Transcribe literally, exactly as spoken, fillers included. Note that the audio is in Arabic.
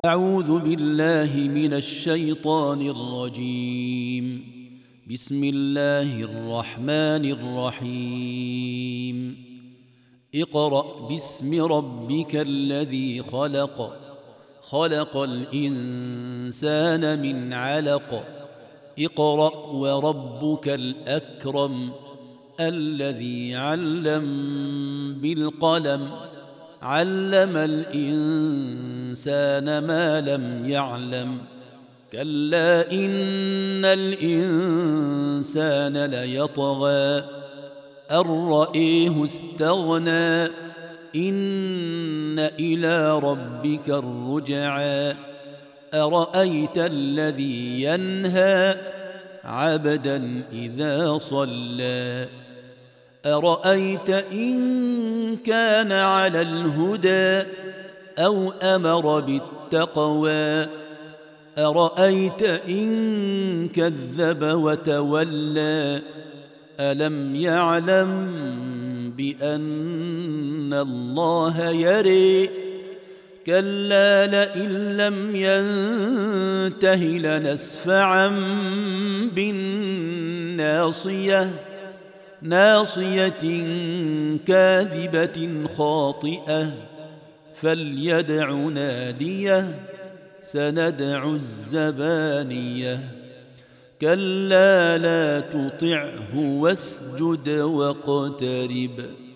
أعوذ بالله من الشيطان الرجيم. بسم الله الرحمن الرحيم. اقرأ باسم ربك الذي خلق خلق الإنسان من علق اقرأ وربك الأكرم الذي علم بالقلم علم الإنسان ما لم يعلم كلا إن الإنسان ليطغى أن رآه استغنى إن إلى ربك الرجعى أرأيت الذي ينهى عبدا إذا صلى أرأيت إن كان على الهدى أو أمر بالتقوى أرأيت إن كذب وتولى ألم يعلم بأن الله يري كلا لئن لم ينته لنسفعا بالناصية ناصية كاذبة خاطئة فليدع ناديه سندع الزبانية كلا لا تطعه واسجد واقترب